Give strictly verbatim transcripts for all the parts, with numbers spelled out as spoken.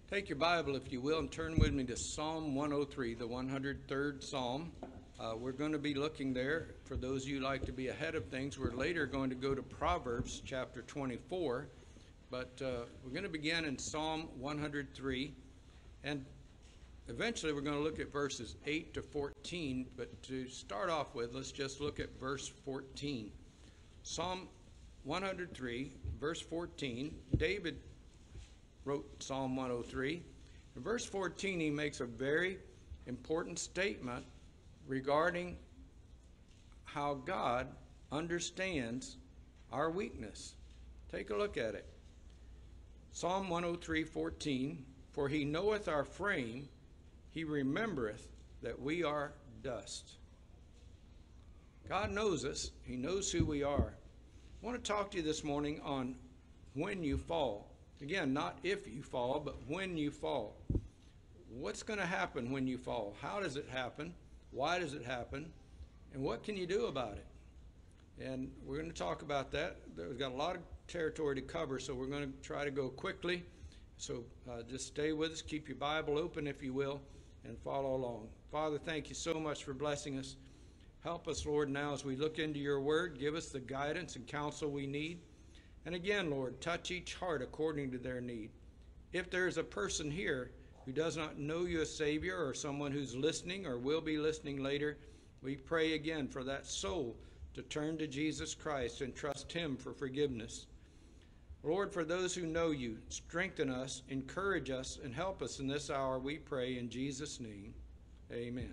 Take your Bible, if you will, and turn with me to Psalm one oh three, the one hundred third Psalm. Uh, we're going to be looking there. For those of you who like to be ahead of things, we're later going to go to Proverbs chapter twenty-four. But uh, we're going to begin in Psalm one hundred three. And eventually we're going to look at verses eight to fourteen. But to start off with, let's just look at verse fourteen. Psalm one hundred three, verse fourteen. David wrote Psalm one oh three. In verse fourteen, he makes a very important statement regarding how God understands our weakness. Take a look at it. Psalm one oh three, fourteen, for he knoweth our frame, he remembereth that we are dust. God knows us. He knows who we are. I want to talk to you this morning on when you fall. Again, not if you fall, but when you fall. What's going to happen when you fall? How does it happen? Why does it happen? And what can you do about it? And we're going to talk about that. We've got a lot of territory to cover, so we're going to try to go quickly. So uh, just stay with us. Keep your Bible open, if you will, and follow along. Father, thank you so much for blessing us. Help us, Lord, now as we look into your word. Give us the guidance and counsel we need. And again, Lord, touch each heart according to their need. If there is a person here who does not know you as Savior, or someone who's listening or will be listening later, we pray again for that soul to turn to Jesus Christ and trust him for forgiveness. Lord, for those who know you, strengthen us, encourage us, and help us in this hour, we pray in Jesus' name. Amen.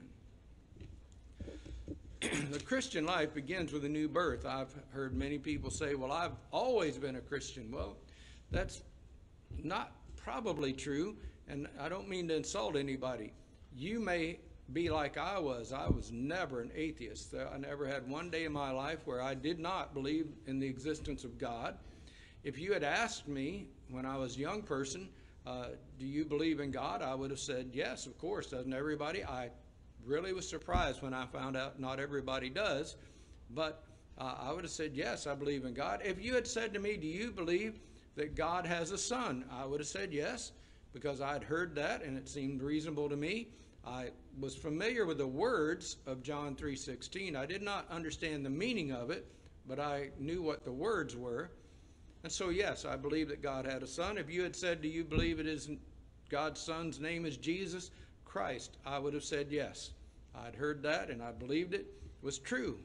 The Christian life begins with a new birth. I've heard many people say, well, I've always been a Christian. Well, that's not probably true, and I don't mean to insult anybody. You may be like I was. I was never an atheist. I never had one day in my life where I did not believe in the existence of God. If you had asked me when I was a young person, uh, do you believe in God? I would have said, yes, of course. Doesn't everybody? I really was surprised when I found out not everybody does, but uh, I would have said, yes, I believe in God. If you had said to me, do you believe that God has a son? I would have said yes, because I'd heard that and it seemed reasonable to me. I was familiar with the words of John three sixteen. I did not understand the meaning of it, but I knew what the words were. And so, yes, I believe that God had a son. If you had said, do you believe it is God's son's name is Jesus Christ? I would have said yes. I'd heard that and I believed it was true.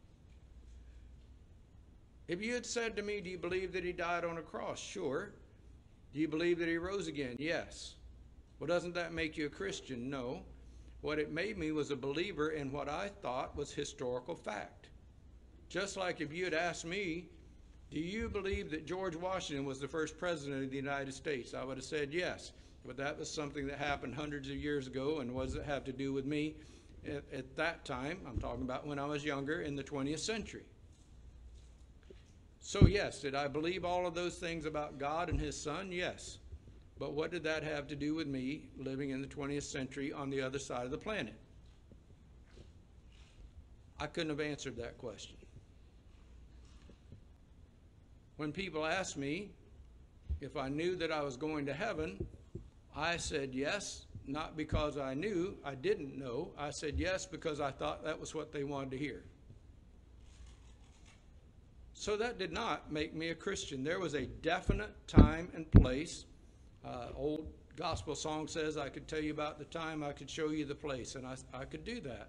If you had said to me, do you believe that he died on a cross? Sure. Do you believe that he rose again? Yes. Well, doesn't that make you a Christian? No. What it made me was a believer in what I thought was historical fact. Just like if you had asked me, do you believe that George Washington was the first president of the United States? I would have said yes. But that was something that happened hundreds of years ago, and what does it have to do with me at, at that time? I'm talking about when I was younger in the twentieth century. So yes, did I believe all of those things about God and his son? Yes. But what did that have to do with me living in the twentieth century on the other side of the planet? I couldn't have answered that question. When people ask me if I knew that I was going to heaven, I said yes, not because I knew, I didn't know. I said yes because I thought that was what they wanted to hear. So that did not make me a Christian. There was a definite time and place. Uh, old gospel song says, I could tell you about the time, I could show you the place, and I, I could do that.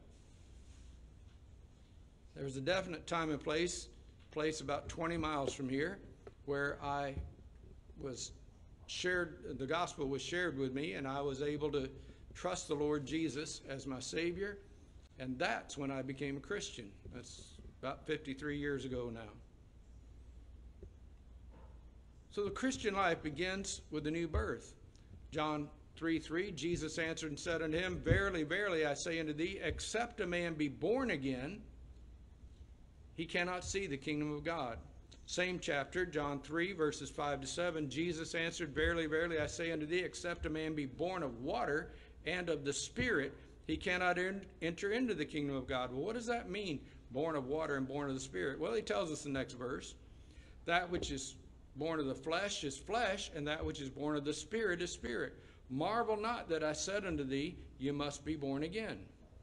There was a definite time and place, place about twenty miles from here, where I was shared, the gospel was shared with me, and I was able to trust the Lord Jesus as my Savior, and that's when I became a Christian. That's about fifty-three years ago now. So the Christian life begins with a new birth. John three three, Jesus answered and said unto him, verily, verily, I say unto thee, except a man be born again, he cannot see the kingdom of God. Same chapter, John three, verses five to seven, Jesus answered, verily, verily, I say unto thee, except a man be born of water and of the Spirit, he cannot enter into the kingdom of God. Well, what does that mean, born of water and born of the Spirit? Well, he tells us in the next verse, that which is born of the flesh is flesh, and that which is born of the Spirit is spirit. Marvel not that I said unto thee, you must be born again.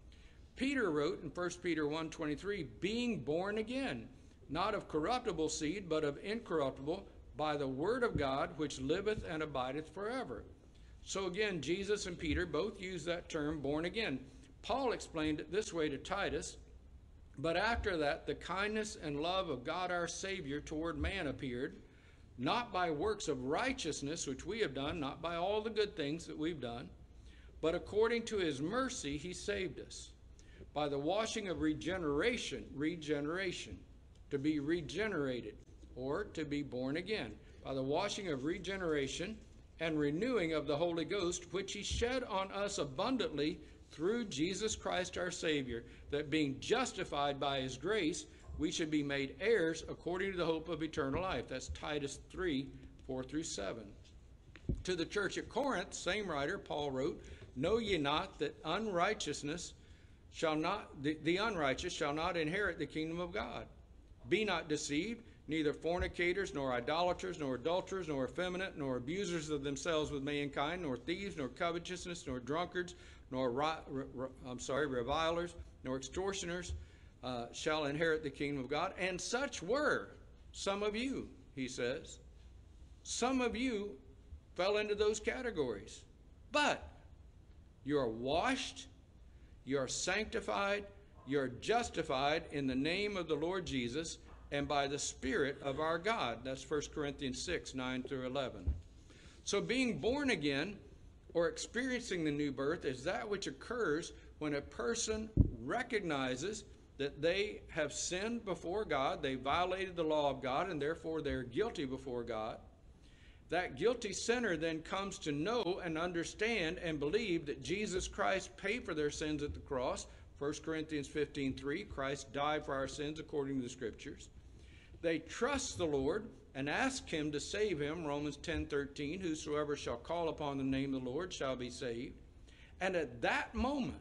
Peter wrote in First Peter one twenty-three, being born again, not of corruptible seed, but of incorruptible, by the word of God, which liveth and abideth forever. So again, Jesus and Peter both use that term, born again. Paul explained it this way to Titus, but after that the kindness and love of God our Savior toward man appeared, not by works of righteousness which we have done, not by all the good things that we've done, but according to his mercy he saved us, by the washing of regeneration, regeneration, to be regenerated, or to be born again, by the washing of regeneration and renewing of the Holy Ghost, which he shed on us abundantly through Jesus Christ our Savior, that being justified by his grace, we should be made heirs according to the hope of eternal life. That's Titus three, four through seven. To the church at Corinth, same writer, Paul wrote, know ye not that unrighteousness shall not, the, the unrighteous shall not inherit the kingdom of God? Be not deceived, neither fornicators, nor idolaters, nor adulterers, nor effeminate, nor abusers of themselves with mankind, nor thieves, nor covetousness, nor drunkards, nor ri- r- I'm sorry, revilers, nor extortioners uh, shall inherit the kingdom of God. And such were some of you, he says. Some of you fell into those categories. But you are washed, you are sanctified, you are justified in the name of the Lord Jesus and by the Spirit of our God. That's First Corinthians six, nine through eleven. So being born again, or experiencing the new birth, is that which occurs when a person recognizes that they have sinned before God, they violated the law of God, and therefore they're guilty before God. That guilty sinner then comes to know and understand and believe that Jesus Christ paid for their sins at the cross. First Corinthians fifteen, three, Christ died for our sins according to the Scriptures. They trust the Lord and ask him to save him, Romans ten, thirteen, whosoever shall call upon the name of the Lord shall be saved. And at that moment,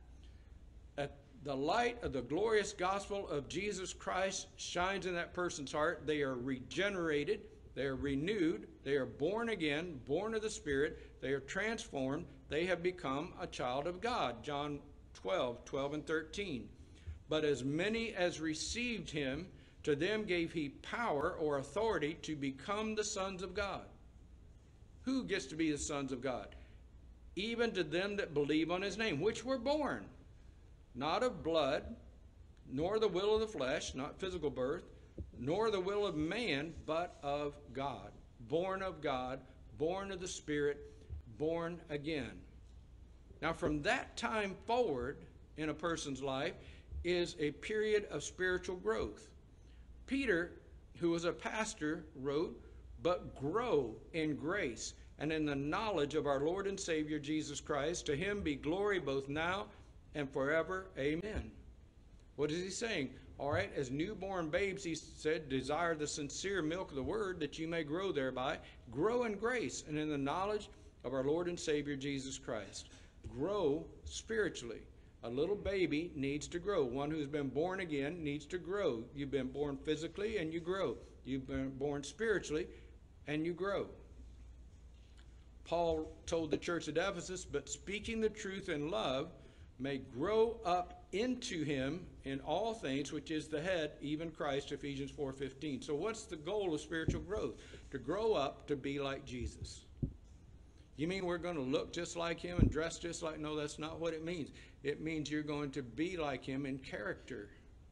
at the light of the glorious gospel of Jesus Christ shines in that person's heart, they are regenerated, they are renewed, they are born again, born of the Spirit, they are transformed, they have become a child of God. John twelve, twelve and thirteen. But as many as received him, to them gave he power or authority to become the sons of God. Who gets to be the sons of God? Even to them that believe on his name, which were born, not of blood, nor the will of the flesh, not physical birth, nor the will of man, but of God. Born of God, born of the Spirit, born again. Now from that time forward in a person's life is a period of spiritual growth. Peter, who was a pastor, wrote, but grow in grace and in the knowledge of our Lord and Savior Jesus Christ. To him be glory both now and forever. Amen. What is he saying? All right, as newborn babes, he said, desire the sincere milk of the word that you may grow thereby. Grow in grace and in the knowledge of our Lord and Savior Jesus Christ. Grow spiritually. A little baby needs to grow. One who's been born again needs to grow. You've been born physically and you grow. You've been born spiritually and you grow. Paul told the church at Ephesus, but speaking the truth in love may grow up into him in all things, which is the head, even Christ, Ephesians four fifteen. So what's the goal of spiritual growth? To grow up to be like Jesus. You mean we're going to look just like him and dress just like? No, that's not what it means. It means you're going to be like him in character.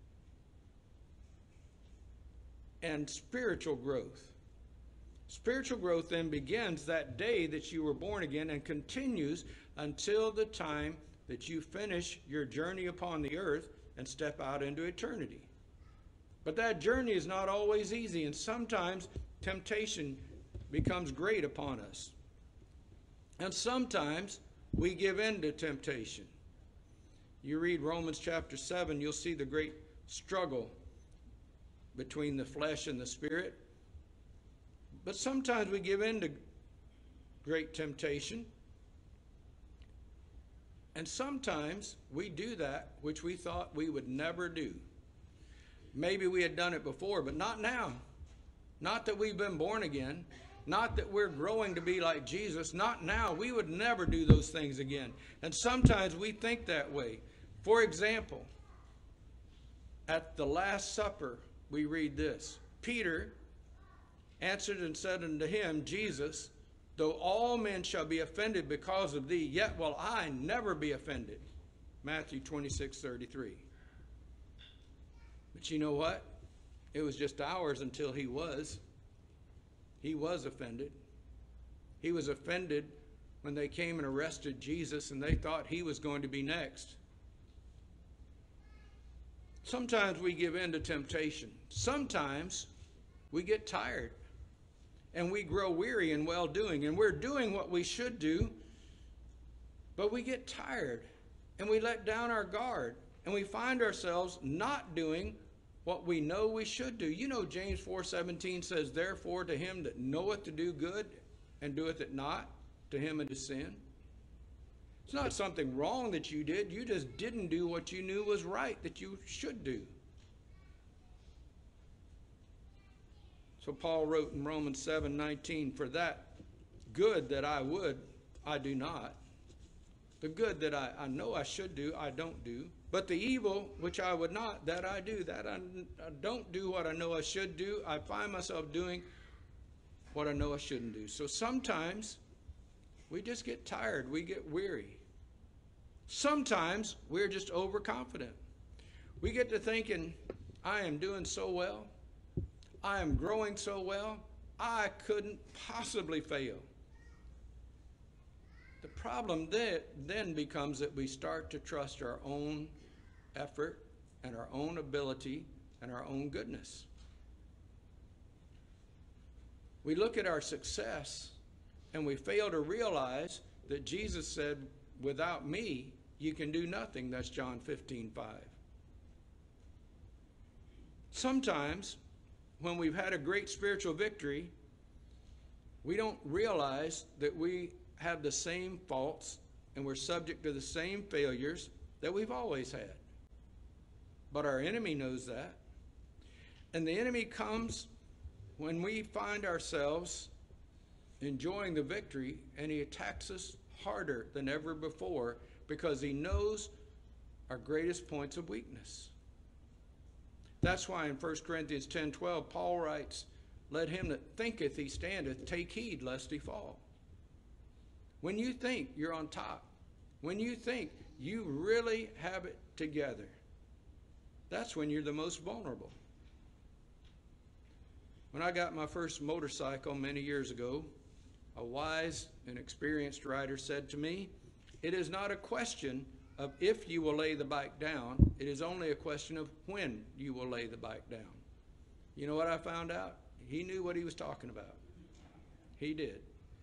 And spiritual growth. Spiritual growth then begins that day that you were born again and continues until the time that you finish your journey upon the earth and step out into eternity. But that journey is not always easy, and sometimes temptation becomes great upon us. And sometimes we give in to temptation. You read Romans chapter seven, you'll see the great struggle between the flesh and the spirit. But sometimes we give in to great temptation. And sometimes we do that which we thought we would never do. Maybe we had done it before, but not now. Not that we've been born again. Not that we're growing to be like Jesus. Not now. We would never do those things again. And sometimes we think that way. For example, at the Last Supper, we read this. Peter answered and said unto him, Jesus, though all men shall be offended because of thee, yet will I never be offended. Matthew twenty-six thirty-three. But you know what? It was just hours until he was. He was offended. He was offended when they came and arrested Jesus and they thought he was going to be next. Sometimes we give in to temptation. Sometimes we get tired and we grow weary in well-doing, and we're doing what we should do, but we get tired and we let down our guard and we find ourselves not doing what we know we should do. You know, James four seventeen says, therefore to him that knoweth to do good and doeth it not, to him it is sin. It's not something wrong that you did. You just didn't do what you knew was right that you should do. So Paul wrote in Romans seven nineteen, for that good that I would, I do not. The good that I, I know I should do, I don't do. But the evil which I would not, that I do. That I, I don't do what I know I should do. I find myself doing what I know I shouldn't do. So sometimes we just get tired. We get weary. Sometimes we're just overconfident. We get to thinking, I am doing so well. I am growing so well. I couldn't possibly fail. The problem then, then becomes that we start to trust our own effort and our own ability and our own goodness. We look at our success and we fail to realize that Jesus said, without me, you can do nothing. That's John fifteen five. Sometimes when we've had a great spiritual victory, we don't realize that we have the same faults and we're subject to the same failures that we've always had. But our enemy knows that. And the enemy comes when we find ourselves enjoying the victory, and he attacks us harder than ever before because he knows our greatest points of weakness. That's why in First Corinthians ten twelve, Paul writes, let him that thinketh he standeth take heed lest he fall. When you think you're on top, when you think you really have it together, that's when you're the most vulnerable. When I got my first motorcycle many years ago, a wise and experienced rider said to me, it is not a question of if you will lay the bike down, it is only a question of when you will lay the bike down. You know what I found out? He knew what he was talking about. He did.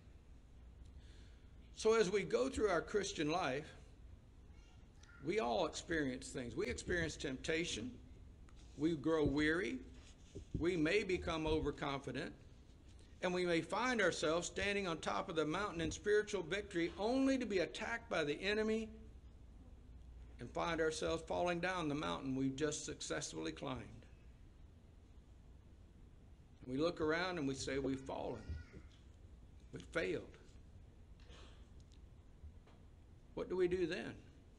So as we go through our Christian life, we all experience things. We experience temptation. We grow weary. We may become overconfident. And we may find ourselves standing on top of the mountain in spiritual victory only to be attacked by the enemy and find ourselves falling down the mountain we've just successfully climbed. We look around and we say we've fallen. We've failed. What do we do then?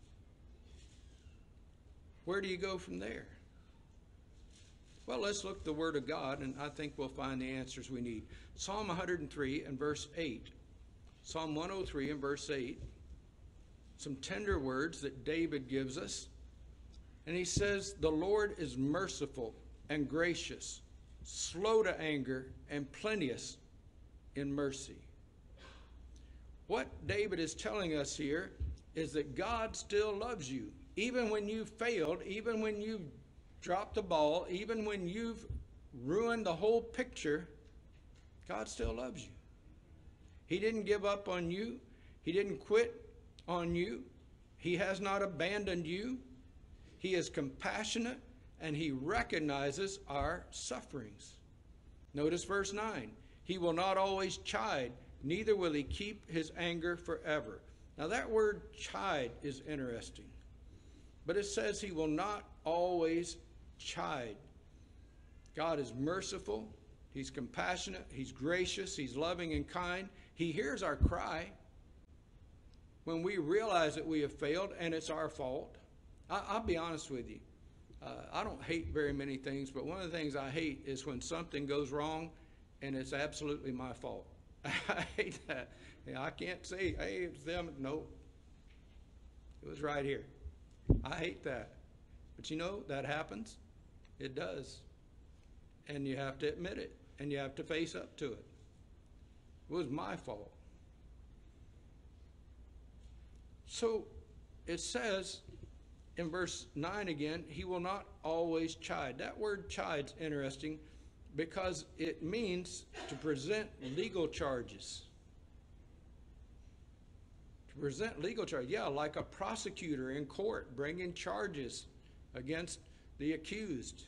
Where do you go from there? Well, let's look at the Word of God, and I think we'll find the answers we need. Psalm one hundred three and verse eight. Psalm one oh three and verse eight. Some tender words that David gives us. And he says, the Lord is merciful and gracious, slow to anger, and plenteous in mercy. What David is telling us here is that God still loves you. Even when you've failed, even when you've dropped the ball, even when you've ruined the whole picture, God still loves you. He didn't give up on you. He didn't quit on you. He has not abandoned you. He is compassionate and he recognizes our sufferings. Notice verse nine. He will not always chide, neither will he keep his anger forever. Now that word chide is interesting. But it says he will not always chide. God is merciful. He's compassionate. He's gracious. He's loving and kind. He hears our cry when we realize that we have failed and it's our fault. I, I'll be honest with you. Uh, I don't hate very many things, but one of the things I hate is when something goes wrong and it's absolutely my fault. I hate that. You know, I can't say, hey, it's them. No, it was right here. I hate that. But you know, that happens. It does. And you have to admit it, and you have to face up to it. It was my fault. So it says in verse nine again, he will not always chide. That word chide's interesting because it means to present legal charges. To present legal charges. Yeah, like a prosecutor in court bringing charges against the accused.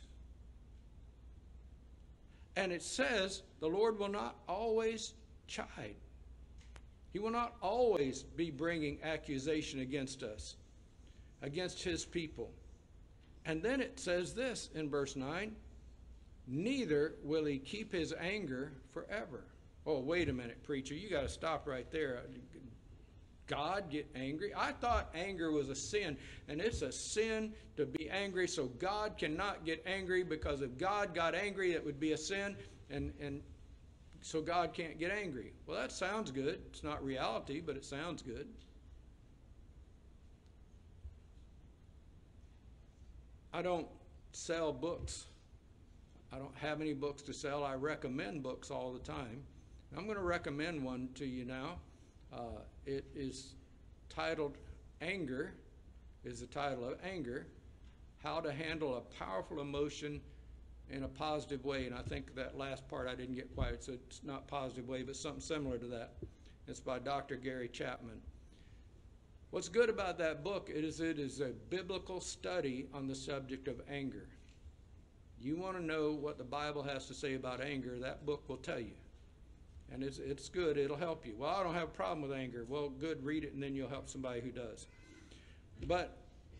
And it says the Lord will not always chide. He will not always be bringing accusation against us, against his people. And then it says this in verse nine, neither will he keep his anger forever. Oh, wait a minute, preacher, you got to stop right there. God get angry? I thought anger was a sin, and it's a sin to be angry, so God cannot get angry, because if God got angry, it would be a sin, and, and so God can't get angry. Well, that sounds good. It's not reality, but it sounds good. I don't sell books. I don't have any books to sell. I recommend books all the time. I'm going to recommend one to you now. Uh, it is titled Anger, is the title of Anger, How to Handle a Powerful Emotion in a Positive Way. And I think that last part I didn't get quite, so it's not positive way, but something similar to that. It's by Doctor Gary Chapman. What's good about that book is it is a biblical study on the subject of anger. You want to know what the Bible has to say about anger, that book will tell you. And it's, it's good. It'll help you. Well, I don't have a problem with anger. Well, good. Read it, and then you'll help somebody who does. But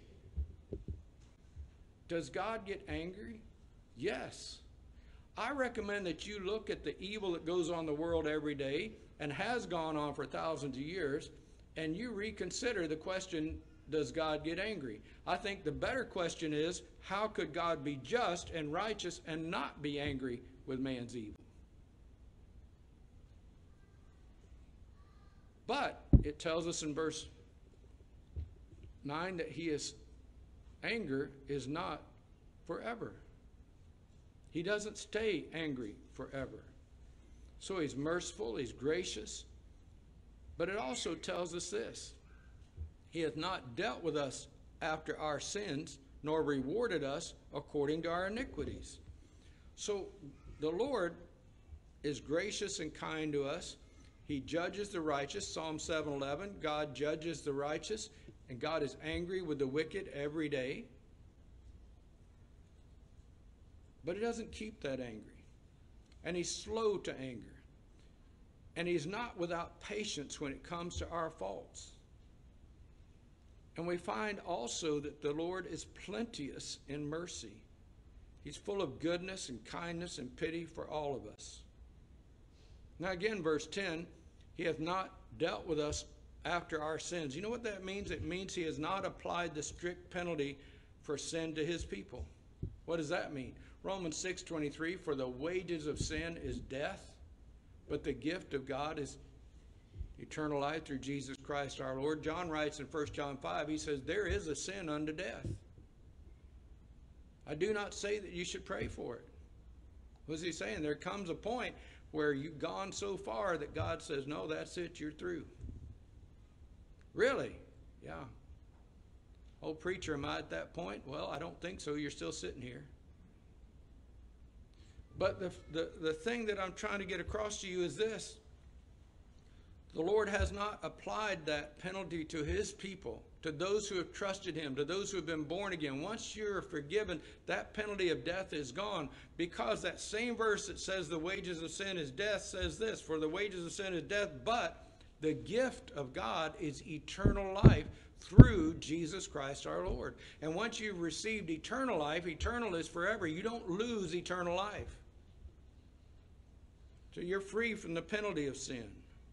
does God get angry? Yes. I recommend that you look at the evil that goes on in the world every day and has gone on for thousands of years, and you reconsider the question, does God get angry? I think the better question is, how could God be just and righteous and not be angry with man's evil? But it tells us in verse nine that he is, anger is not forever. He doesn't stay angry forever. So he's merciful, he's gracious. But it also tells us this: he hath not dealt with us after our sins, nor rewarded us according to our iniquities. So the Lord is gracious and kind to us. He judges the righteous. Psalm seven eleven, God judges the righteous, and God is angry with the wicked every day. But he doesn't keep that angry. And he's slow to anger. And he's not without patience when it comes to our faults. And we find also that the Lord is plenteous in mercy. He's full of goodness and kindness and pity for all of us. Now again, verse ten, he hath not dealt with us after our sins. You know what that means? It means he has not applied the strict penalty for sin to his people. What does that mean? Romans six twenty-three, for the wages of sin is death, but the gift of God is eternal life through Jesus Christ our Lord. John writes in First John five, he says, there is a sin unto death. I do not say that you should pray for it. What is he saying? There comes a point where you've gone so far that God says, no, that's it, you're through. Really? Yeah. Oh, preacher, am I at that point? Well, I don't think so. You're still sitting here. But the, the, the thing that I'm trying to get across to you is this. The Lord has not applied that penalty to his people, to those who have trusted him, to those who have been born again. Once you're forgiven, that penalty of death is gone, because that same verse that says the wages of sin is death says this, for the wages of sin is death, but the gift of God is eternal life through Jesus Christ our Lord. And once you've received eternal life, eternal is forever. You don't lose eternal life. So you're free from the penalty of sin.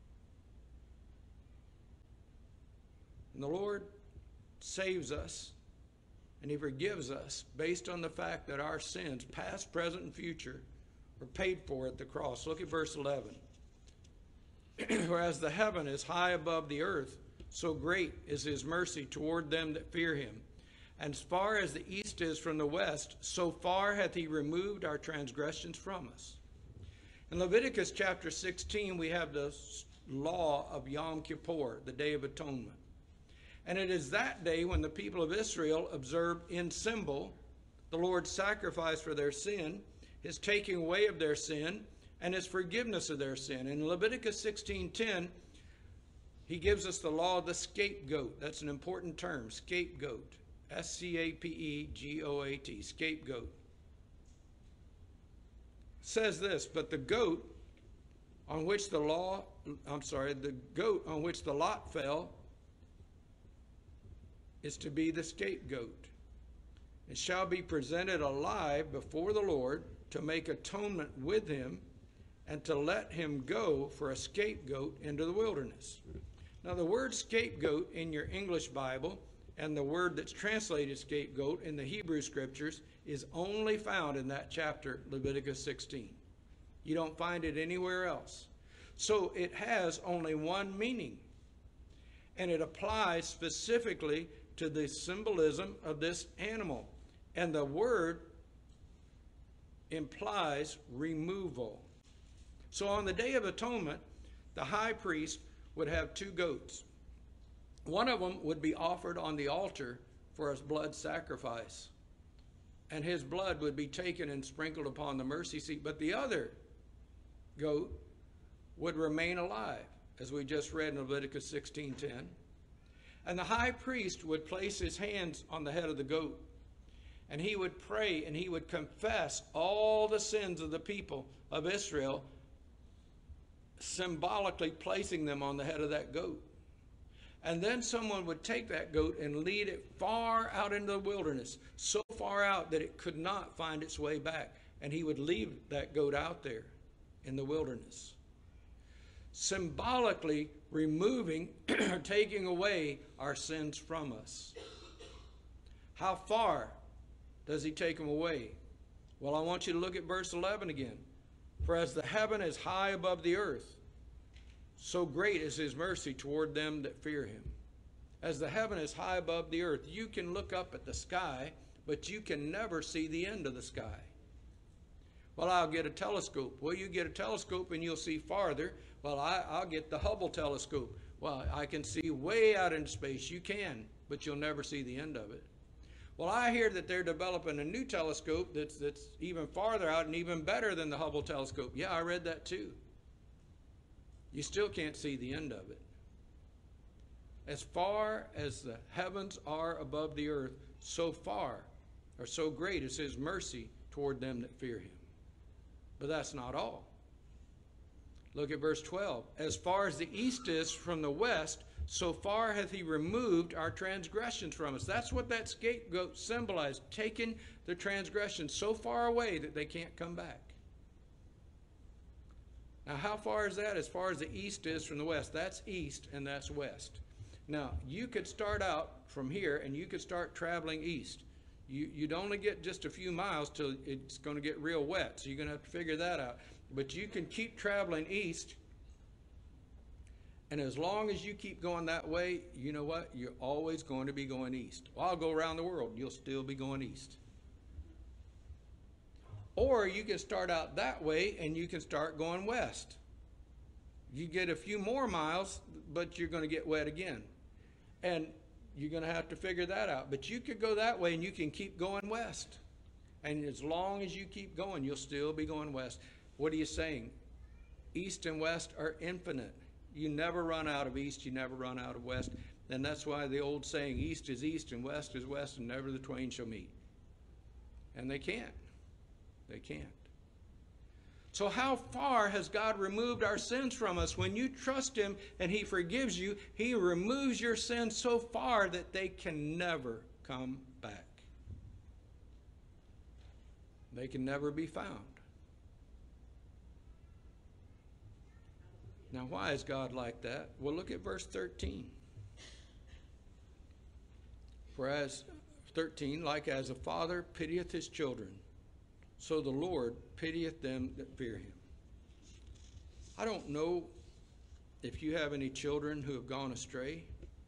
And the Lord saves us, and he forgives us based on the fact that our sins, past, present, and future, were paid for at the cross. Look at verse eleven. Whereas the heaven is high above the earth, so great is his mercy toward them that fear him. And as far as the east is from the west, so far hath he removed our transgressions from us. In Leviticus chapter sixteen, we have the law of Yom Kippur, the Day of Atonement. And it is that day when the people of Israel observed in symbol the Lord's sacrifice for their sin, his taking away of their sin, and his forgiveness of their sin. In Leviticus sixteen ten, he gives us the law of the scapegoat. That's an important term, scapegoat. S C A P E G O A T, scapegoat. Says this, but the goat on which the law, I'm sorry, the goat on which the lot fell is to be the scapegoat. It shall be presented alive before the Lord to make atonement with him and to let him go for a scapegoat into the wilderness. Now the word scapegoat in your English Bible and the word that's translated scapegoat in the Hebrew scriptures is only found in that chapter, Leviticus sixteen. You don't find it anywhere else. So it has only one meaning, and it applies specifically to the symbolism of this animal. And the word implies removal. So on the Day of Atonement, the high priest would have two goats. One of them would be offered on the altar for a blood sacrifice, and his blood would be taken and sprinkled upon the mercy seat. But the other goat would remain alive, as we just read in Leviticus sixteen ten. And the high priest would place his hands on the head of the goat, and he would pray and he would confess all the sins of the people of Israel, symbolically placing them on the head of that goat. And then someone would take that goat and lead it far out into the wilderness, so far out that it could not find its way back. And he would leave that goat out there in the wilderness, symbolically removing or taking away our sins from us. How far does he take them away? Well, I want you to look at verse eleven again. For as the heaven is high above the earth, so great is his mercy toward them that fear him. As the heaven is high above the earth, you can look up at the sky, but you can never see the end of the sky. Well, I'll get a telescope. Well, you get a telescope and you'll see farther. Well, I, I'll get the Hubble telescope. Well, I can see way out into space. You can, but you'll never see the end of it. Well, I hear that they're developing a new telescope that's, that's even farther out and even better than the Hubble telescope. Yeah, I read that too. You still can't see the end of it. As far as the heavens are above the earth, so far or so great is his mercy toward them that fear him. But that's not all. Look at verse twelve. As far as the east is from the west, so far hath he removed our transgressions from us. That's what that scapegoat symbolized, taking the transgressions so far away that they can't come back. Now, how far is that? As far as the east is from the west. That's east and that's west. Now, you could start out from here and you could start traveling east. You, you'd only get just a few miles till it's going to get real wet, so you're going to have to figure that out. But you can keep traveling east, and as long as you keep going that way, you know what? You're always going to be going east. Well, I'll go around the world. You'll still be going east. Or you can start out that way, and you can start going west. You get a few more miles, but you're going to get wet again. And you're going to have to figure that out. But you could go that way, and you can keep going west. And as long as you keep going, you'll still be going west. What are you saying? East and west are infinite. You never run out of east, you never run out of west. And that's why the old saying, east is east and west is west, and never the twain shall meet. And they can't. They can't. So how far has God removed our sins from us? When you trust him and he forgives you, he removes your sins so far that they can never come back. They can never be found. Now, why is God like that? Well, look at verse thirteen. For as, thirteen, like as a father pitieth his children, so the Lord pitieth them that fear him. I don't know if you have any children who have gone astray.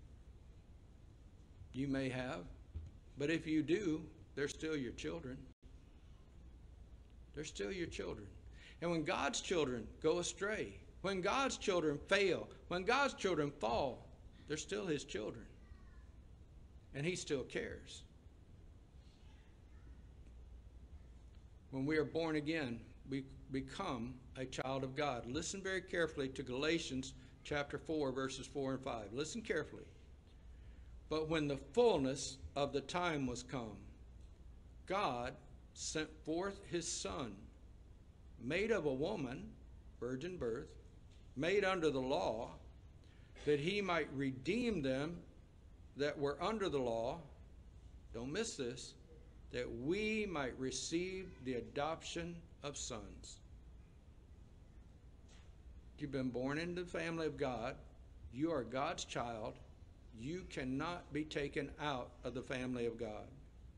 You may have. But if you do, they're still your children. They're still your children. And when God's children go astray, when God's children fail, when God's children fall, they're still his children. And he still cares. When we are born again, we become a child of God. Listen very carefully to Galatians chapter four, verses four and five. Listen carefully. But when the fullness of the time was come, God sent forth his Son, made of a woman, virgin birth, made under the law, that he might redeem them that were under the law. Don't miss this. That we might receive the adoption of sons. You've been born into the family of God. You are God's child. You cannot be taken out of the family of God.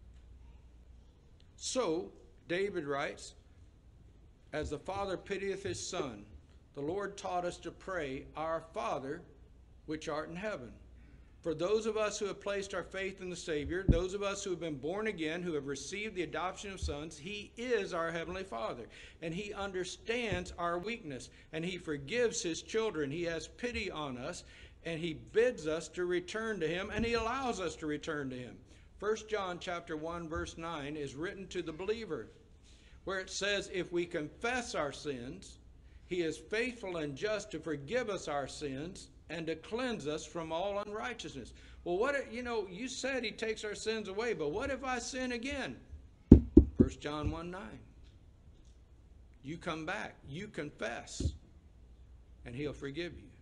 So, David writes, as the Father pitieth his Son, the Lord taught us to pray, Our Father, which art in heaven. For those of us who have placed our faith in the Savior, those of us who have been born again, who have received the adoption of sons, he is our Heavenly Father. And he understands our weakness. And he forgives his children. He has pity on us. And he bids us to return to him. And he allows us to return to him. First John chapter one verse nine is written to the believer, where it says, if we confess our sins, he is faithful and just to forgive us our sins and to cleanse us from all unrighteousness. Well, what if, you know, you said he takes our sins away, but what if I sin again? First John one nine. You come back, you confess, and he'll forgive you.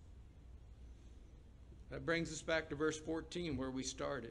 That brings us back to verse fourteen, where we started.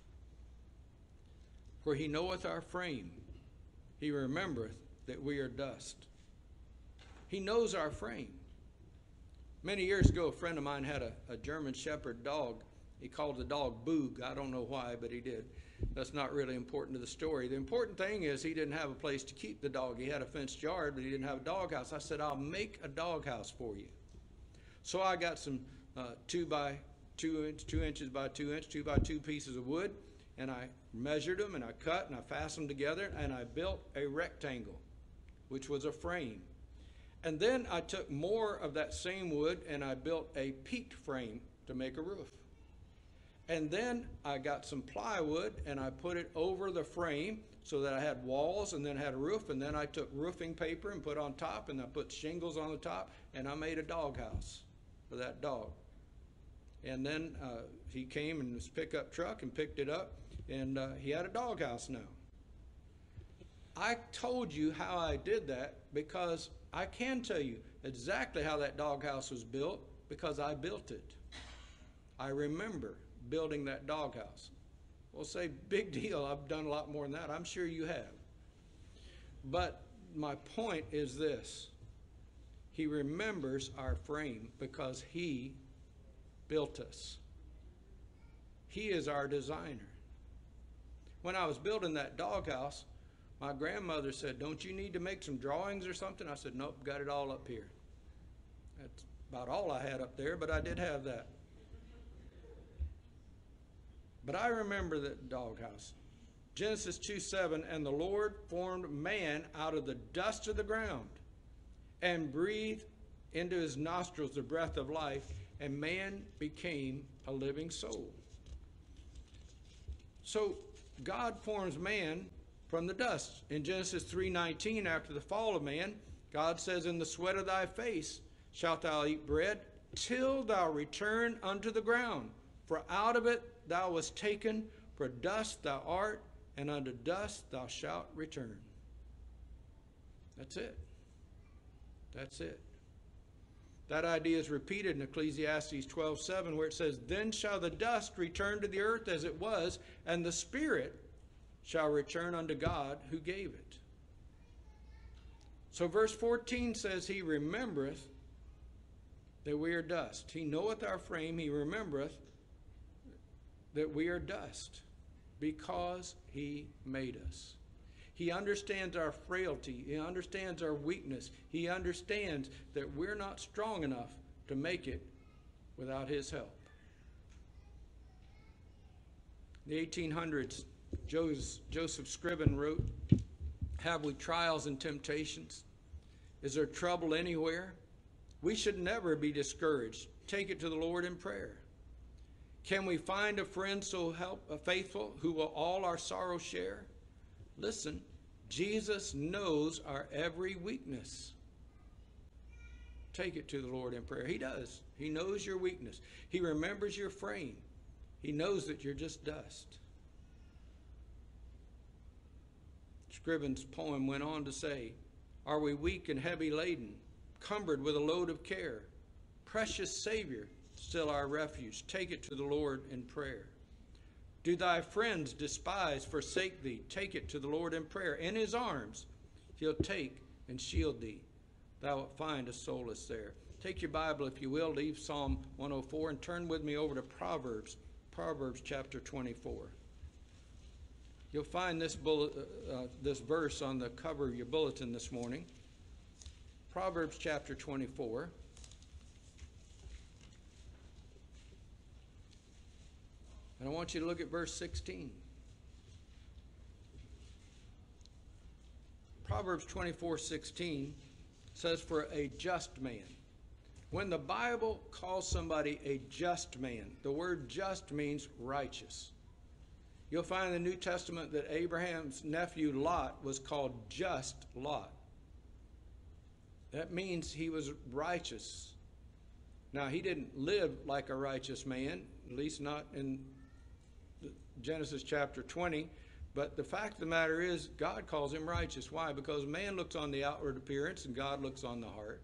For he knoweth our frame, he remembereth that we are dust. He knows our frame. Many years ago, a friend of mine had a, a German Shepherd dog. He called the dog Boog. I don't know why, but he did. That's not really important to the story. The important thing is he didn't have a place to keep the dog. He had a fenced yard, but he didn't have a doghouse. I said, I'll make a doghouse for you. So I got some uh, two by two inch, two inches by two inch, two by two pieces of wood, and I measured them, and I cut, and I fastened them together, and I built a rectangle, which was a frame. And then I took more of that same wood, and I built a peaked frame to make a roof. And then I got some plywood, and I put it over the frame so that I had walls, and then had a roof. And then I took roofing paper and put on top, and I put shingles on the top, and I made a doghouse for that dog. And then uh, he came in his pickup truck and picked it up, and uh, he had a doghouse now. I told you how I did that because I can tell you exactly how that doghouse was built because I built it. I remember building that doghouse. We'll say, big deal, I've done a lot more than that. I'm sure you have. But my point is this. He remembers our frame because he built us. He is our designer. When I was building that doghouse, my grandmother said, don't you need to make some drawings or something? I said, nope, got it all up here. That's about all I had up there, but I did have that. But I remember that doghouse. Genesis two seven, and the Lord formed man out of the dust of the ground and breathed into his nostrils the breath of life, and man became a living soul. So God forms man from the dust. In Genesis three nineteen, after the fall of man, God says, in the sweat of thy face shalt thou eat bread, till thou return unto the ground. For out of it thou wast taken, for dust thou art, and unto dust thou shalt return. That's it. That's it. That idea is repeated in Ecclesiastes twelve seven, where it says, then shall the dust return to the earth as it was, and the spirit shall return unto God who gave it. So verse fourteen says, he remembereth that we are dust. He knoweth our frame, he remembereth that we are dust, because he made us. He understands our frailty. He understands our weakness. He understands that we're not strong enough to make it without his help. In the eighteen hundreds, Joseph Scriven wrote, "Have we trials and temptations? Is there trouble anywhere? We should never be discouraged. Take it to the Lord in prayer. Can we find a friend so help, uh, faithful who will all our sorrow share? Listen, Jesus knows our every weakness. Take it to the Lord in prayer." He does. He knows your weakness. He remembers your frame. He knows that you're just dust. Scriven's poem went on to say, "Are we weak and heavy laden, cumbered with a load of care? Precious Savior, still our refuge. Take it to the Lord in prayer. Do thy friends despise, forsake thee? Take it to the Lord in prayer. In his arms he'll take and shield thee. Thou wilt find a solace there." Take your Bible, if you will, leave Psalm one oh four and turn with me over to Proverbs, Proverbs chapter twenty-four. You'll find this, bullet, uh, this verse on the cover of your bulletin this morning. Proverbs chapter twenty-four. And I want you to look at verse sixteen. Proverbs twenty-four sixteen says, "For a just man." When the Bible calls somebody a just man, the word just means righteous. You'll find in the New Testament that Abraham's nephew Lot was called just Lot. That means he was righteous. Now, he didn't live like a righteous man, at least not in Genesis chapter twenty. But the fact of the matter is, God calls him righteous. Why? Because man looks on the outward appearance and God looks on the heart.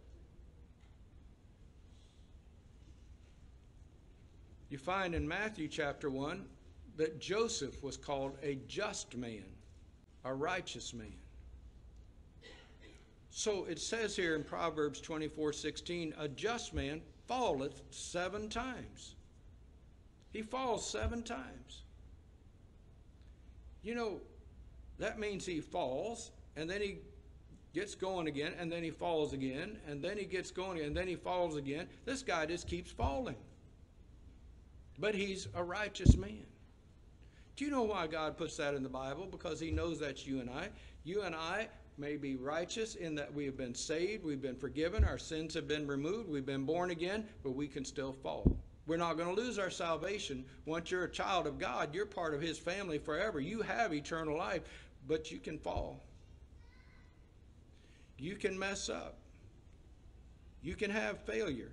You find in Matthew chapter one that Joseph was called a just man, a righteous man. So it says here in Proverbs twenty-four sixteen, "A just man falleth seven times." He falls seven times. You know, that means he falls, and then he gets going again, and then he falls again, and then he gets going, and then he falls again. This guy just keeps falling. But he's a righteous man. Do you know why God puts that in the Bible? Because he knows that's you and I. You and I may be righteous in that we have been saved, we've been forgiven, our sins have been removed, we've been born again, but we can still fall. We're not going to lose our salvation. Once you're a child of God, you're part of his family forever. You have eternal life, but you can fall. You can mess up. You can have failure.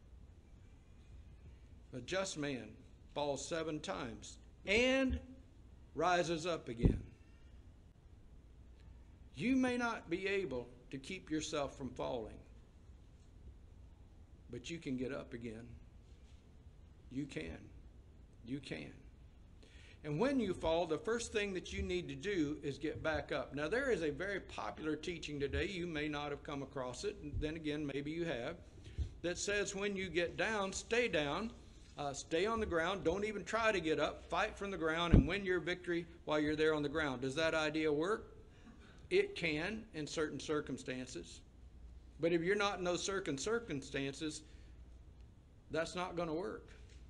A just man falls seven times and rises up again. You may not be able to keep yourself from falling, but you can get up again. You can. You can. And when you fall, the first thing that you need to do is get back up. Now, there is a very popular teaching today, you may not have come across it, and then again, maybe you have, that says when you get down, stay down, uh, stay on the ground, don't even try to get up, fight from the ground, and win your victory while you're there on the ground. Does that idea work? It can in certain circumstances. But if you're not in those certain circumstances, that's not going to work.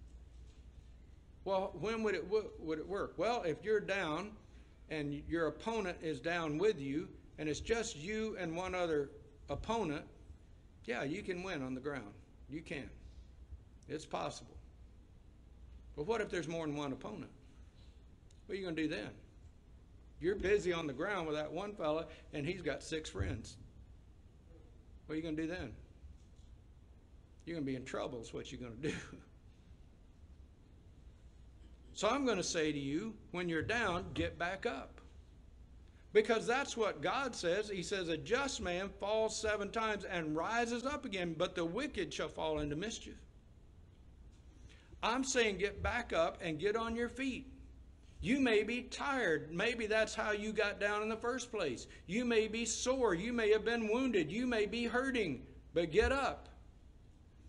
Well, when would it, would it work? Well, if you're down and your opponent is down with you and it's just you and one other opponent, yeah, you can win on the ground. You can. It's possible. But what if there's more than one opponent? What are you going to do then? You're busy on the ground with that one fella and he's got six friends. What are you going to do then? You're going to be in trouble is what you're going to do. So I'm going to say to you, when you're down, get back up. Because that's what God says. He says, a just man falls seven times and rises up again, but the wicked shall fall into mischief. I'm saying get back up and get on your feet. You may be tired. Maybe that's how you got down in the first place. You may be sore. You may have been wounded. You may be hurting, but get up.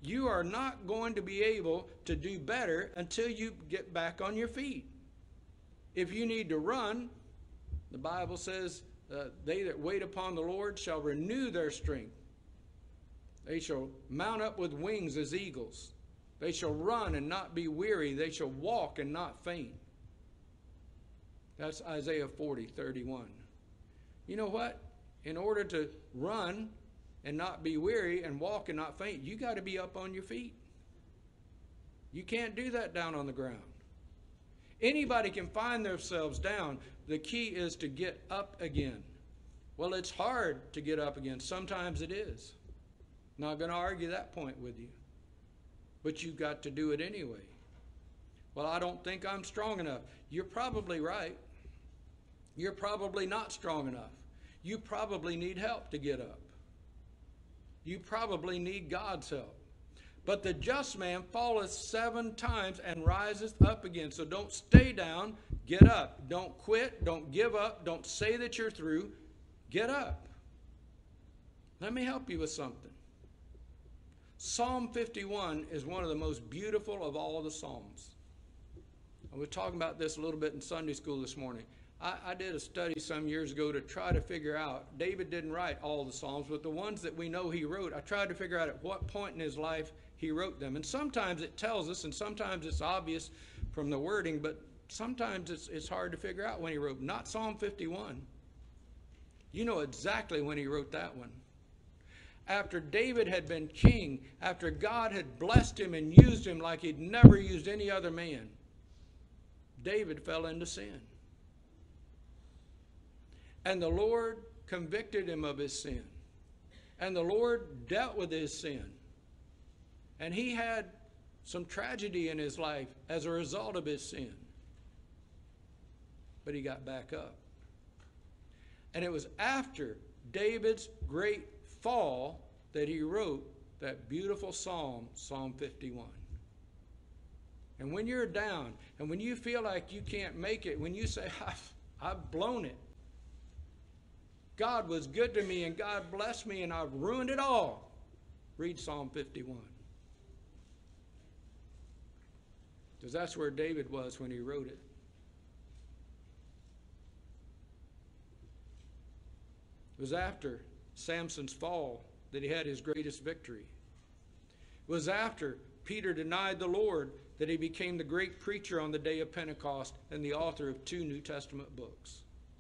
You are not going to be able to do better until you get back on your feet. If you need to run, the Bible says, uh, they that wait upon the Lord shall renew their strength. They shall mount up with wings as eagles. They shall run and not be weary. They shall walk and not faint. That's Isaiah forty, thirty-one. You know what? In order to run and not be weary and walk and not faint, you got to be up on your feet. You can't do that down on the ground. Anybody can find themselves down. The key is to get up again. Well, it's hard to get up again. Sometimes it is. Not going to argue that point with you. But you've got to do it anyway. Well, I don't think I'm strong enough. You're probably right. You're probably not strong enough. You probably need help to get up. You probably need God's help. But the just man falleth seven times and riseth up again. So don't stay down. Get up. Don't quit. Don't give up. Don't say that you're through. Get up. Let me help you with something. Psalm fifty-one is one of the most beautiful of all the Psalms. I was talking about this a little bit in Sunday school this morning. I, I did a study some years ago to try to figure out, David didn't write all the Psalms, but the ones that we know he wrote, I tried to figure out at what point in his life he wrote them. And sometimes it tells us, and sometimes it's obvious from the wording, but sometimes it's, it's hard to figure out when he wrote. Not Psalm fifty-one. You know exactly when he wrote that one. After David had been king, after God had blessed him and used him like he'd never used any other man, David fell into sin. And the Lord convicted him of his sin. And the Lord dealt with his sin. And he had some tragedy in his life as a result of his sin. But he got back up. And it was after David's great fall that he wrote that beautiful psalm, Psalm fifty-one. And when you're down, and when you feel like you can't make it, when you say, I've, I've blown it, God was good to me and God blessed me and I've ruined it all, read Psalm fifty-one. Because that's where David was when he wrote it. It was after Samson's fall that he had his greatest victory. It was after Peter denied the Lord that he became the great preacher on the day of Pentecost and the author of two New Testament books.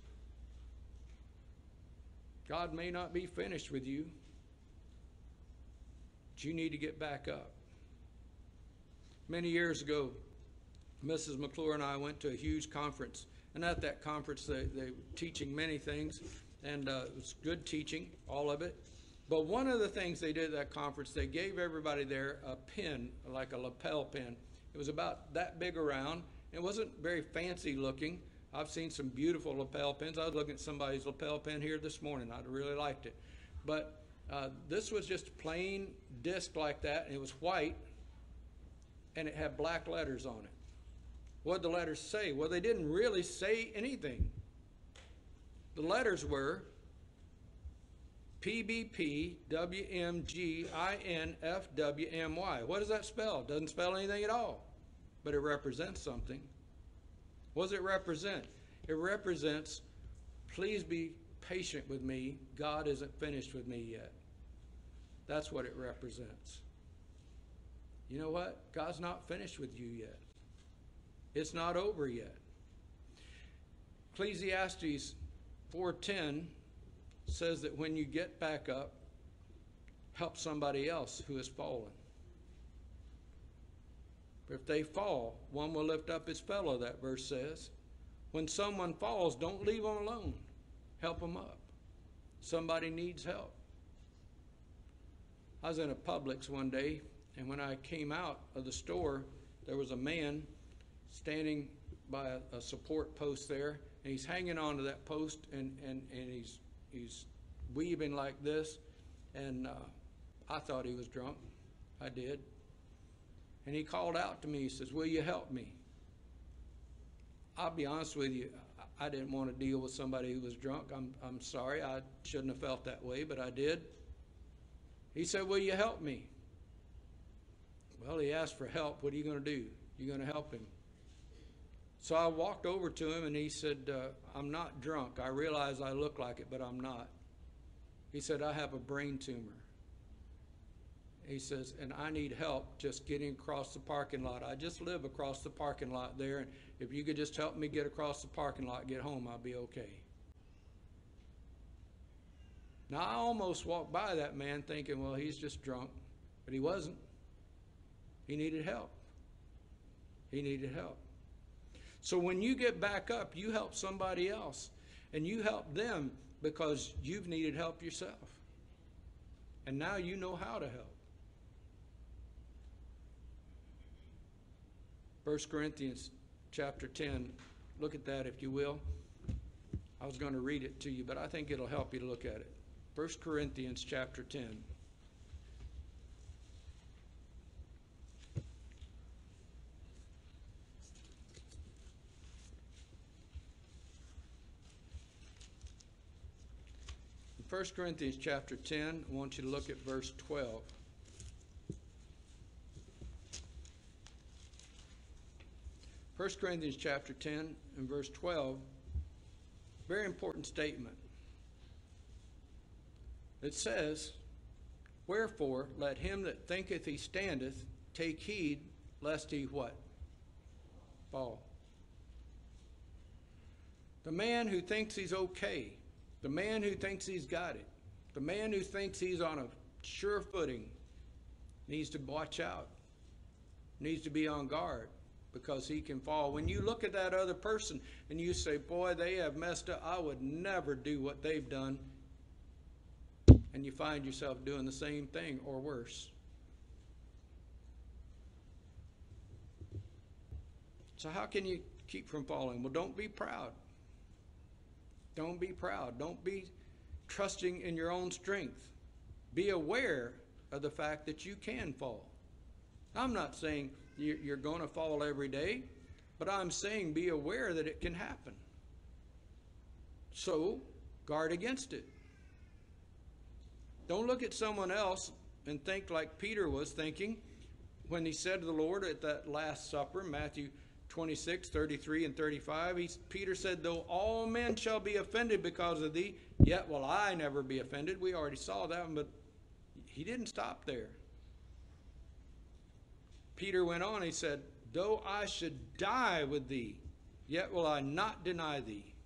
God may not be finished with you, but you need to get back up. Many years ago, Missus McClure and I went to a huge conference, and at that conference they, they were teaching many things, and uh, it was good teaching, all of it. But one of the things they did at that conference, they gave everybody there a pin, like a lapel pin. It was about that big around. It wasn't very fancy looking. I've seen some beautiful lapel pins. I was looking at somebody's lapel pin here this morning. I really liked it. But uh, this was just a plain disc like that, and it was white, and it had black letters on it. What did the letters say? Well, they didn't really say anything. The letters were P B P W M G I N F W M Y. What does that spell? It doesn't spell anything at all, but it represents something. What does it represent? It represents, please be patient with me. God isn't finished with me yet. That's what it represents. You know what? God's not finished with you yet. It's not over yet. Ecclesiastes four ten says that when you get back up, help somebody else who has fallen. But if they fall, one will lift up his fellow, that verse says. When someone falls, don't leave them alone. Help them up. Somebody needs help. I was in a Publix one day, and when I came out of the store, there was a man standing by a, a support post there, and he's hanging onto that post, and, and, and he's he's weaving like this, and uh, I thought he was drunk. I did. And he called out to me. He says, will you help me? I'll be honest with you. I didn't want to deal with somebody who was drunk. I'm, I'm sorry. I shouldn't have felt that way, but I did. He said, will you help me? Well, he asked for help. What are you going to do? You going to help him? So I walked over to him and he said, uh, I'm not drunk. I realize I look like it, but I'm not. He said, I have a brain tumor. He says, and I need help just getting across the parking lot. I just live across the parking lot there, and if you could just help me get across the parking lot, get home, I'll be okay. Now, I almost walked by that man thinking, well, he's just drunk, but he wasn't. He needed help. He needed help. So when you get back up, you help somebody else, and you help them because you've needed help yourself. And now you know how to help. First Corinthians chapter ten, look at that if you will. I was going to read it to you, but I think it'll help you to look at it. First Corinthians chapter ten. First Corinthians chapter ten, I want you to look at verse twelve. First Corinthians chapter ten and verse twelve, very important statement. It says, wherefore let him that thinketh he standeth take heed lest he what? Fall. The man who thinks he's okay, the man who thinks he's got it, the man who thinks he's on a sure footing needs to watch out, needs to be on guard, because he can fall. When you look at that other person and you say, boy, they have messed up, I would never do what they've done, and you find yourself doing the same thing or worse. So how can you keep from falling? Well, don't be proud. Don't be proud. Don't be trusting in your own strength. Be aware of the fact that you can fall. I'm not saying you're going to fall every day, but I'm saying be aware that it can happen. So guard against it. Don't look at someone else and think like Peter was thinking when he said to the Lord at that Last Supper, Matthew twenty-six, thirty-three and thirty-five, he, Peter said, though all men shall be offended because of thee, yet will I never be offended. We already saw that one, but he didn't stop there. Peter went on, he said, though I should die with thee, yet will I not deny thee.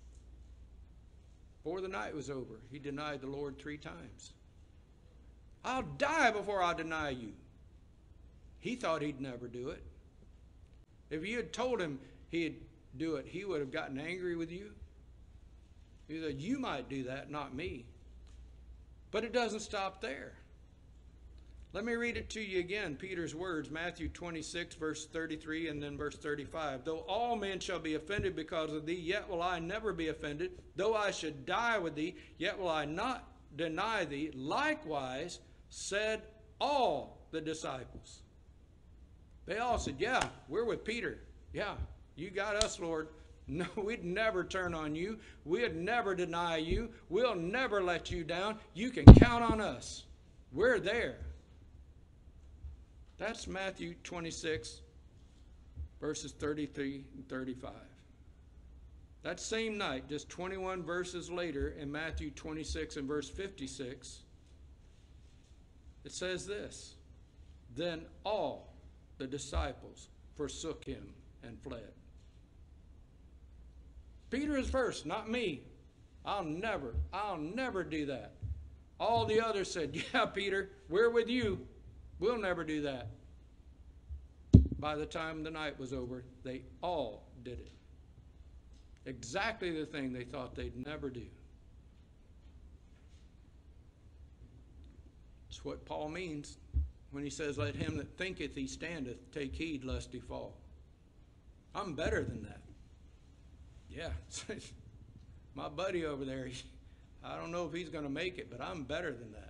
Before the night was over, he denied the Lord three times. I'll die before I deny you. He thought he'd never do it. If you had told him he'd do it, he would have gotten angry with you. He said, you might do that, not me. But it doesn't stop there. Let me read it to you again, Peter's words, Matthew twenty-six, verse thirty-three, and then verse thirty-five. Though all men shall be offended because of thee, yet will I never be offended. Though I should die with thee, yet will I not deny thee. Likewise said all the disciples. They all said, yeah, we're with Peter. Yeah, you got us, Lord. No, we'd never turn on you. We'd never deny you. We'll never let you down. You can count on us. We're there. That's Matthew twenty-six, verses thirty-three and thirty-five. That same night, just twenty-one verses later, in Matthew twenty-six and verse fifty-six, it says this, then all the disciples forsook him and fled. Peter is first, not me. I'll never, I'll never do that. All the others said, yeah, Peter, we're with you. We'll never do that. By the time the night was over, they all did it. Exactly the thing they thought they'd never do. That's what Paul means when he says, let him that thinketh he standeth take heed lest he fall. I'm better than that. Yeah, my buddy over there, he, I don't know if he's going to make it, but I'm better than that.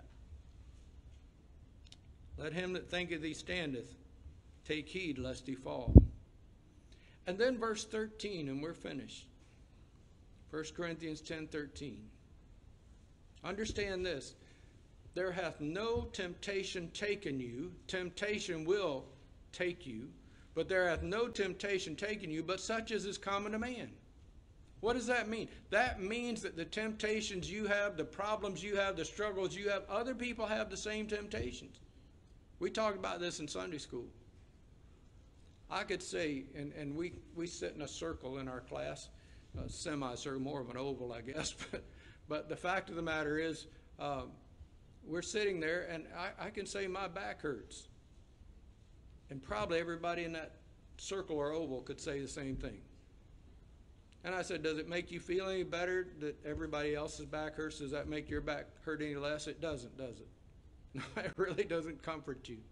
Let him that thinketh he standeth take heed lest he fall. And then verse thirteen, and we're finished. First Corinthians ten thirteen. Understand this. there hath no temptation taken you. Temptation will take you. But there hath no temptation taken you, but such as is common to man. What does that mean? That means that the temptations you have, the problems you have, the struggles you have, other people have the same temptations. We talked about this in Sunday school. I could say, and, and we, we sit in a circle in our class, a semi-circle, more of an oval, I guess, but, but the fact of the matter is, um, we're sitting there, and I, I can say my back hurts. And probably everybody in that circle or oval could say the same thing. And I said, does it make you feel any better that everybody else's back hurts? Does that make your back hurt any less? It doesn't, does it? No, it really doesn't comfort you.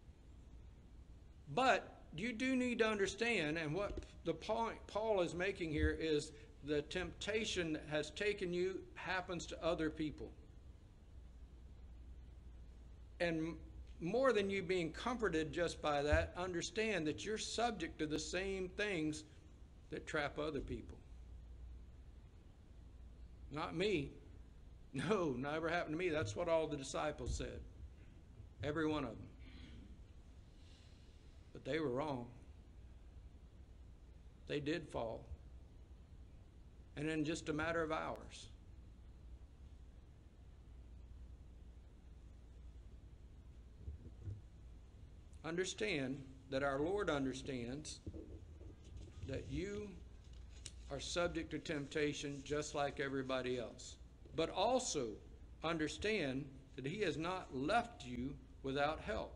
But you do need to understand, and what the point Paul is making here is the temptation that has taken you happens to other people. And more than you being comforted just by that, understand that you're subject to the same things that trap other people. Not me. No, never happened to me. That's what all the disciples said. Every one of them. But they were wrong. They did fall. And in just a matter of hours. Understand that our Lord understands that you are subject to temptation just like everybody else. But also understand that He has not left you without help.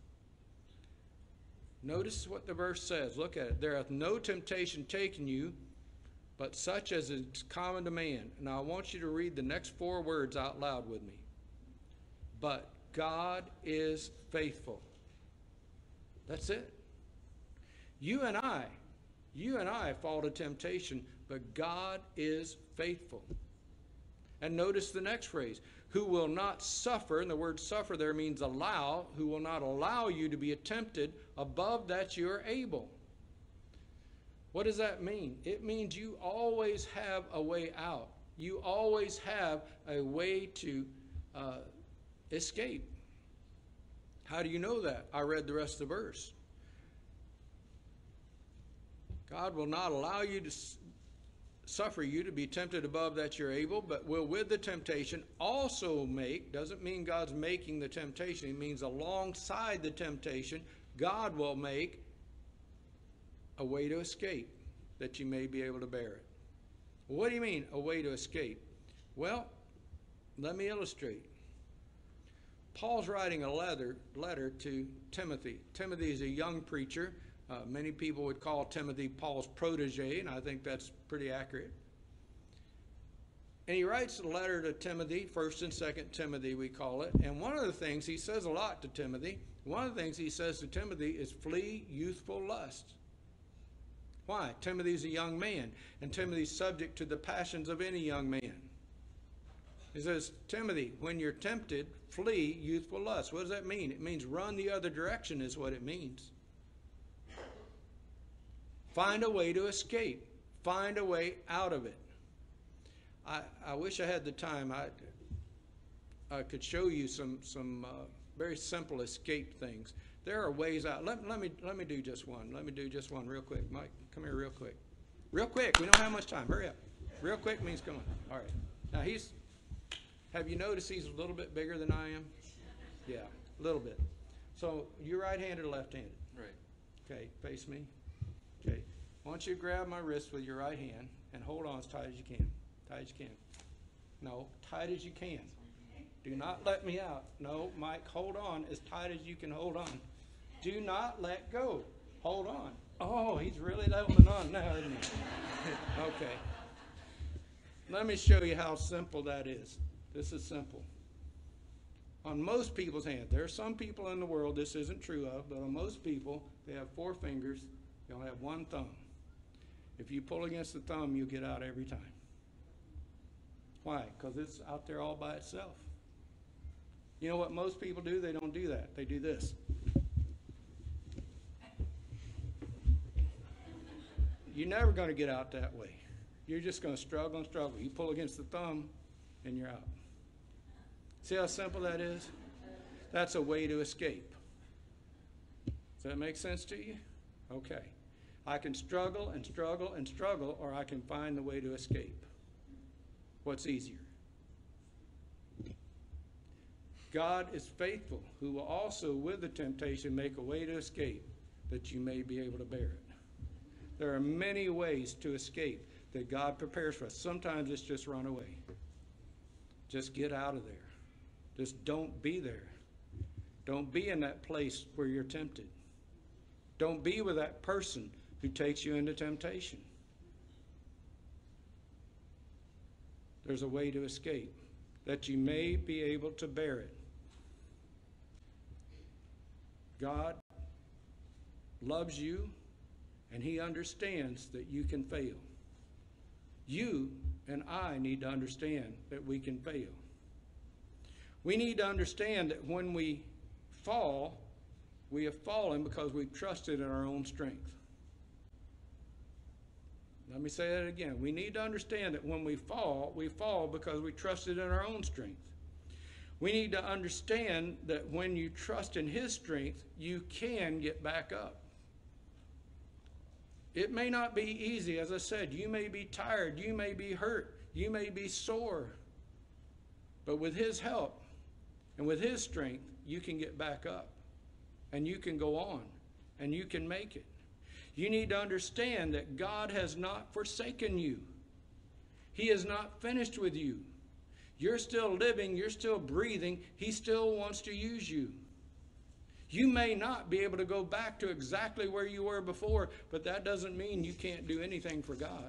Notice what the verse says. Look at it. There hath no temptation taken you, but such as is common to man. Now I want you to read the next four words out loud with me. But God is faithful. That's it. You and I, you and I fall to temptation, but God is faithful. And notice the next phrase, who will not suffer, and the word suffer there means allow, who will not allow you to be tempted above that you are able. What does that mean? It means you always have a way out. You always have a way to uh, escape. How do you know that? I read the rest of the verse. God will not allow you to suffer you to be tempted above that you're able, but will with the temptation also make, doesn't mean God's making the temptation, it means alongside the temptation, God will make a way to escape that you may be able to bear it. What do you mean, a way to escape? Well, let me illustrate. Paul's writing a letter, letter to Timothy. Timothy is a young preacher. Uh, many people would call Timothy Paul's protege, and I think that's pretty accurate. And he writes a letter to Timothy, First and Second Timothy we call it. And one of the things, he says a lot to Timothy, one of the things he says to Timothy is flee youthful lust. Why? Timothy's a young man, and Timothy's subject to the passions of any young man. He says, Timothy, when you're tempted, flee youthful lust. What does that mean? It means run the other direction is what it means. Find a way to escape. Find a way out of it. I, I wish I had the time. I, I could show you some, some uh, very simple escape things. There are ways out. Let, let, me, let me do just one. Let me do just one real quick. Mike, come here real quick. Real quick. We don't have much time. Hurry up. Real quick means come on. All right. Now he's, have you noticed he's a little bit bigger than I am? Yeah, a little bit. So you right-handed or left-handed? Right. Okay, face me. Okay. I want you to grab my wrist with your right hand and hold on as tight as you can. Tight as you can. No, tight as you can. Do not let me out. No, Mike, hold on as tight as you can hold on. Do not let go. Hold on. Oh, he's really holding on now, isn't he? Okay. Let me show you how simple that is. This is simple. On most people's hands, there are some people in the world this isn't true of, but on most people, they have four fingers. They only have one thumb. If you pull against the thumb, you get out every time. Why? Because it's out there all by itself. You know what most people do? They don't do that. They do this. You're never going to get out that way. You're just going to struggle and struggle. You pull against the thumb, and you're out. See how simple that is? That's a way to escape. Does that make sense to you? Okay. I can struggle and struggle and struggle, or I can find the way to escape. What's easier? God is faithful, who will also with the temptation make a way to escape, that you may be able to bear it. There are many ways to escape that God prepares for us. Sometimes it's just run away. Just get out of there. Just don't be there. Don't be in that place where you're tempted. Don't be with that person who takes you into temptation. There's a way to escape, that you may be able to bear it. God loves you, and he understands that you can fail. You and I need to understand that we can fail. We need to understand that when we fall, we have fallen because we've trusted in our own strength. Let me say that again. We need to understand that when we fall, we fall because we trusted in our own strength. We need to understand that when you trust in his strength, you can get back up. It may not be easy. As I said, you may be tired, you may be hurt, you may be sore. But with his help and with his strength, you can get back up. And you can go on. And you can make it. You need to understand that God has not forsaken you. He is not finished with you. You're still living, you're still breathing. He still wants to use you. You may not be able to go back to exactly where you were before, but that doesn't mean you can't do anything for God.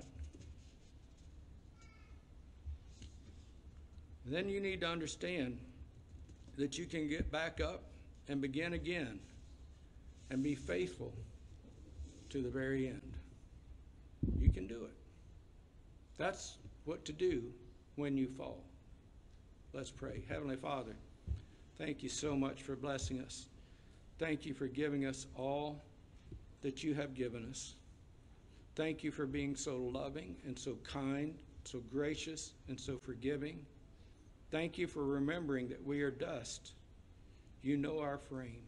Then you need to understand that you can get back up and begin again and be faithful to the very end. You can do it. That's what to do when you fall. Let's pray. Heavenly Father, thank you so much for blessing us. Thank you for giving us all that you have given us. Thank you for being so loving and so kind, so gracious and so forgiving. Thank you for remembering that we are dust. You know our frame.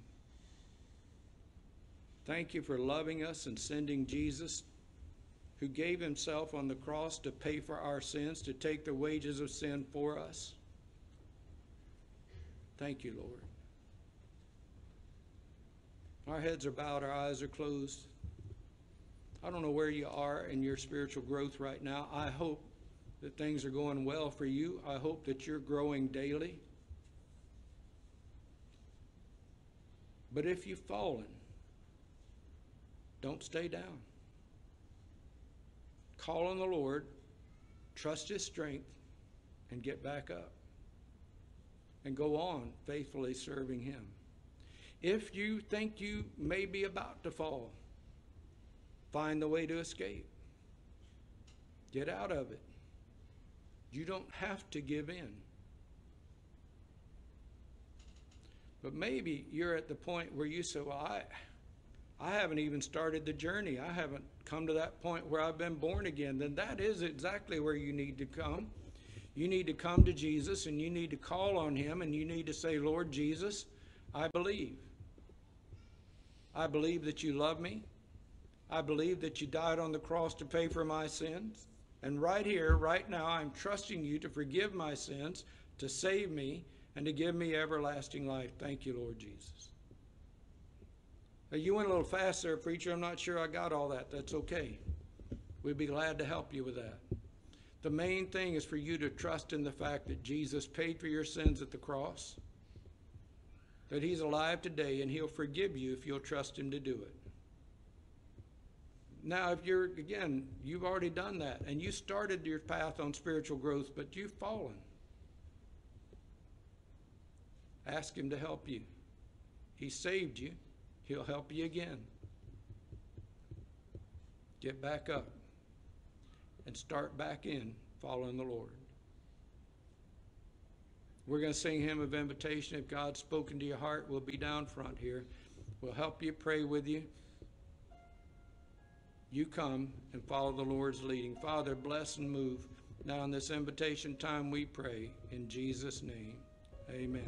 Thank you for loving us and sending Jesus, who gave himself on the cross to pay for our sins, to take the wages of sin for us. Thank you, Lord. Our heads are bowed, our eyes are closed. I don't know where you are in your spiritual growth right now. I hope that things are going well for you. I hope that you're growing daily. But if you've fallen, don't stay down. Call on the Lord, trust his strength, and get back up. And go on faithfully serving him. If you think you may be about to fall, find the way to escape. Get out of it. You don't have to give in. But maybe you're at the point where you say, well, I, I haven't even started the journey. I haven't come to that point where I've been born again. Then that is exactly where you need to come. You need to come to Jesus, and you need to call on him, and you need to say, Lord Jesus, I believe. I believe that you love me. I believe that you died on the cross to pay for my sins. And right here, right now, I'm trusting you to forgive my sins, to save me, and to give me everlasting life. Thank you, Lord Jesus. Now, you went a little fast there, preacher. I'm not sure I got all that. That's okay. We'd be glad to help you with that. The main thing is for you to trust in the fact that Jesus paid for your sins at the cross, that he's alive today, and he'll forgive you if you'll trust him to do it. Now, if you're, again, you've already done that, and you started your path on spiritual growth, but you've fallen. Ask him to help you. He saved you. He'll help you again. Get back up and start back in following the Lord. We're going to sing hymn of invitation. If God's spoken to your heart, we'll be down front here. We'll help you, pray with you. You come and follow the Lord's leading. Father, bless and move. Now in this invitation time we pray in Jesus' name. Amen.